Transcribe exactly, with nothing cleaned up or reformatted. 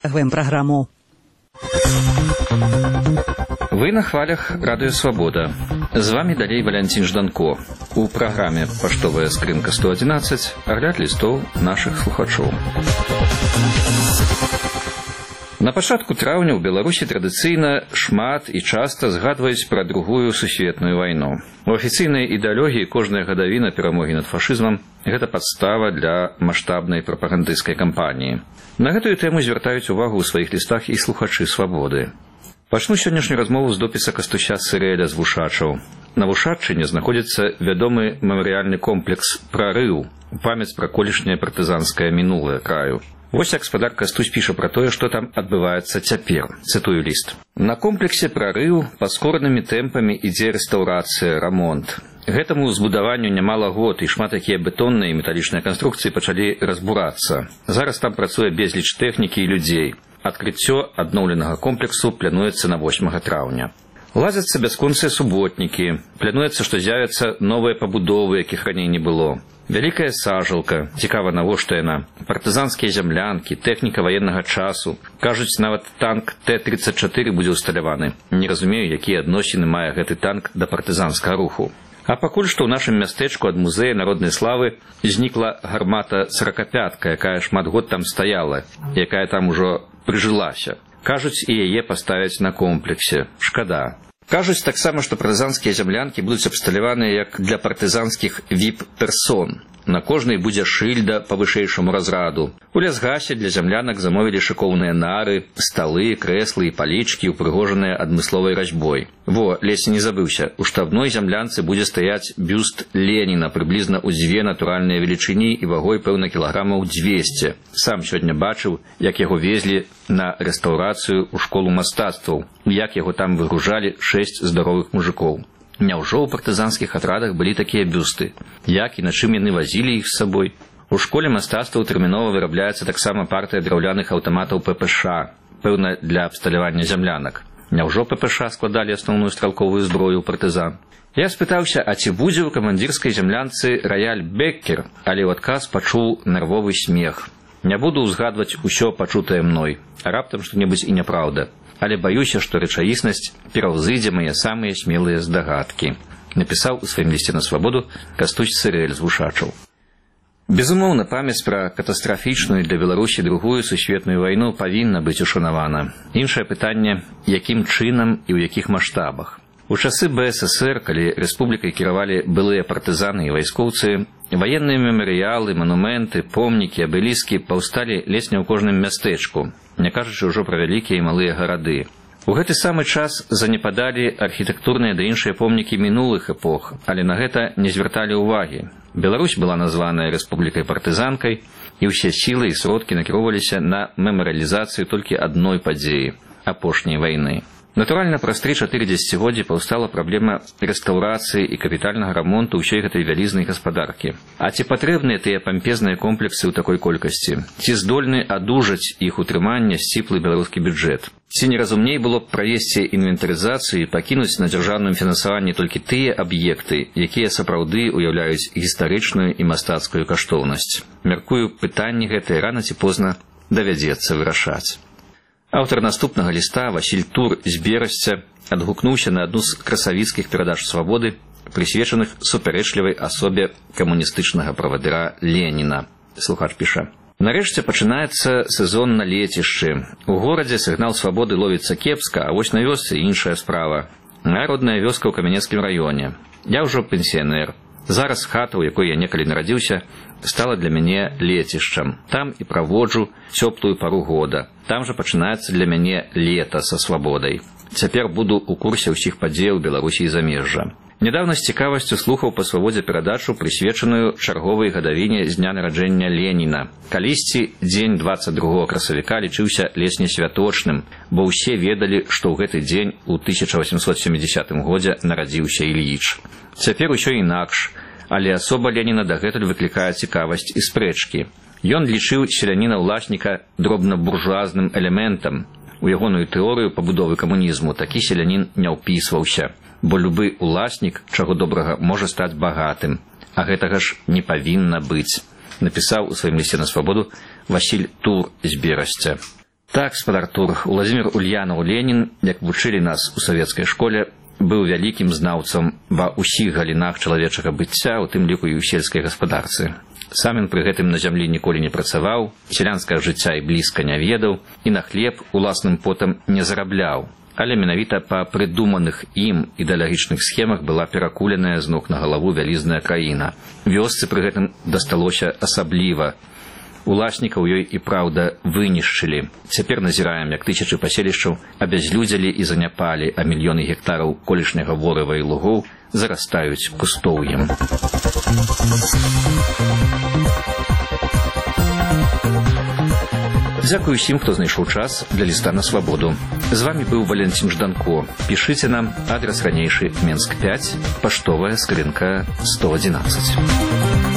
программу. Вы на хвалях Радио Свобода. З вами далей Валентин Жданко. У праграме «Паштовая скрынка сто одиннадцать» агляд лістоў нашых слухачоў. На пачатку траўня ў Беларусі традыцыйна шмат і часта згадваюць пра другую сусветную вайну. У афіцыйнай ідэалогіі кожная гадавіна перамогі над фашызмам – гэта падстава для маштабнай прапагандысцкай кампаніі. На гэтую тэму звяртаюць увагу ў сваіх лістах і слухачы «Свабоды». Пачну сённяшнюю размову з допіса Кастуся Цырэля з Вушачаў. На Вушаччыне знаходзіцца вядомы мемарыяльны комплекс «Прарыў» у памяць пра колішняе партызанскае мінулае краю. Вось як гаспадар Кастусь піша пра тое, што там адбываецца цяпер. Цытую ліст. На комплексе «Прарыў» паскоранымі тэмпамі ідзе рэстаўрацыя, рамонт. Гэтаму збудаванню нямала год, і шмат якія бетонныя і металічныя канструкцыі пачалі разбурацца. Зараз там працуе безліч тэхнікі і людзей. Адкрыццё адноўленага комплексу плануецца на восьмага траўня. Лазяцца бясконцыя суботнікі. Плануецца, што з'явяцца новыя пабудовы, якіх раней не было. Вялікая сажалка, цікава навошта яна, партызанскія зямлянкі, тэхніка ваеннага часу. Кажуць, нават танк Т тридцать чатыры будзе ўсталяваны. Не разумею, якія адносіны мае гэты танк да партызанскага руху. А пакуль што ў нашым мястэчку ад музея народнай славы знікла гармата сорокапятка, якая шмат год там стаяла, якая там ужо прыжылася. Кажуць, і яе паставяць на комплексе. Шкада. Кажуць таксама, што партызанскія зямлянкі будуць абсталяваныя як для партызанскіх віп-персон. На кожнай будзе шыльда па вышэйшаму разраду. У лясгасе для зямлянак замовілі шыкоўныя нары, сталы, крэслы і палічкі, упрыгожаныя адмысловай разьбой. Во, ледзь не забыўся, у штабной зямлянцы будзе стаяць бюст Леніна прыблізна ў дзве натуральныя велічыні і вагой, пэўна, кілаграмаў дзвесце. Сам сёння бачыў, як яго везлі на рэстаўрацыю ў школу мастацтваў, як яго там выгружалі шэсць здаровых мужикоў. Няўжо ў партызанскіх атрадах былі такія бюсты? Як і на чым яны вазілі іх з сабой? У школе мастацтваў тэрмінова вырабляецца таксама партыя драўляных аўтаматаў П П Ш, пэўна, для абсталявання зямлянак. Няўжо П П Ш складалі асноўную стралковую зброю ў партызан? Я спытаўся, а ці будзе ў камандзірскай зямлянцы раяль Беккер, але ў адказ пачуў нервовы смех. Не буду ўзгадваць усё пачутае мной, а раптам што-небудзь і няпраўда. Але баюся, што рэчаіснасць пераўзыдзе мае самыя смелыя здагадкі. Напісаў у сваім лісце на Свабоду Кастусь Цырэль з Вушачаў. Безумоўна, памяць пра катастрафічную для Беларусі другую сусветную вайну павінна быць ушанавана. Іншае пытанне, якім чынам і ў якіх маштабах. У часы Б С С Р, калі рэспублікай кіравалі былыя партызаны і вайскоўцы, ваенныя мемарыялы, манументы, помнікі, абеліскі паўсталі ледзь не ў кожным мястэчку, не кажучы ўжо пра вялікія і малыя гарады. У гэты самы час занепадалі архітэктурныя да іншыя помнікі мінулых эпох, але на гэта не звярталі ўвагі. Беларусь была названая рэспублікай-партызанкай, і ўсе сілы і сродкі накіроўваліся на мемарыялізацыю толькі адной падзеі – апошняй вайны. Натуральна, праз тры-чатыры дзесяцігоддзі паўстала праблема рэстаўрацыі і капітальнага рамонту ўсёй гэтай вялізнай гаспадаркі. А ці патрэбныя тыя пампезныя комплексы ў такой колькасці? Ці здольны адужаць іх утрыманне сціплы беларускі бюджэт? Ці неразумней было б правесці інвентарызацыю і пакінуць на дзяржаўным фінансаванні толькі тыя аб'екты, якія сапраўды ўяўляюць гістарычную і мастацкую каштоўнасць? Мяркую, пытанні гэтыя рана ці позна давядзецца вырашаць. Аўтар наступнага ліста, Васіль Тур з Берасця, адгукнуўся на адну з красавіцкіх перадач Свабоды, прысвечаных супярэчлівай асобе камуністычнага правадыра Леніна. Слухач піша. Нарэшце пачынаецца сезон на лецішчы. У горадзе сігнал Свабоды ловіцца кепска, а вось на вёсцы іншая справа. Моя родная вёска ў Камянецкім раёне. Я ўжо пенсіянер. Зараз хата, у якой я некалі нарадзіўся, стала для мяне лецішчам. Там і праводжу цёплую пару года. Там жа пачынаецца для мяне лета са свабодай. Цяпер буду ў курсе ўсіх падзеяў Беларусі і замежжа. Нядаўна з цікавасцю слухаў па Свабодзе перадачу, прысвечаную чарговай гадавіне з дня нараджэння Леніна. Калісьці дзень дваццаць другога красавіка лічыўся ледзь не святочным, бо ўсе ведалі, што ў гэты дзень у тысяча васемсот сямідзясятым годзе нарадзіўся Ільіч. Цяпер усё інакш, але асоба Леніна дагэтуль выклікае цікавасць і спрэчкі. Ён лічыў селяніна-ўласніка дробна-буржуазным элементам. У ягоную тэорыю пабудовы камунізму такі селянін не ўпісваўся, бо любы ўласнік, чаго добрага, можа стаць багатым, а гэтага ж не павінна быць, напісаў у сваім лісце на Свабоду Васіль Тур з Берасця. Так, спадар Артур, Уладзімір Ульянаў Ленін, як вучылі нас у савецкай школе, быў вялікім знаўцам ва ўсіх галінах чалавечага быцця, у тым ліку і ў сельскай гаспадарцы. Сам ён пры гэтым на зямлі ніколі не працаваў, сялянскага жыцця і блізка не ведаў, і на хлеб уласным потам не зарабляў. Але менавіта па прыдуманых ім ідэалагічных схемах была перакуленая з ног на галаву вялізная краіна. Вёсцы пры гэтым дасталося асабліва. Уласнікаў ёй і праўда вынішчылі. Цяпер назіраем, як тысячы паселішчаў абязлюдзялі і заняпалі, а мільёны гектараў колішняга ворыва і лугоў зарастаюць пустоўем. Дзякую усім, хто знайшоў час для ліста на свабоду. З вамі быў Валентин Жданко. Пішыце нам, адрас ранейшы Менск пяць, паштовая скрынка сто адзінаццаць.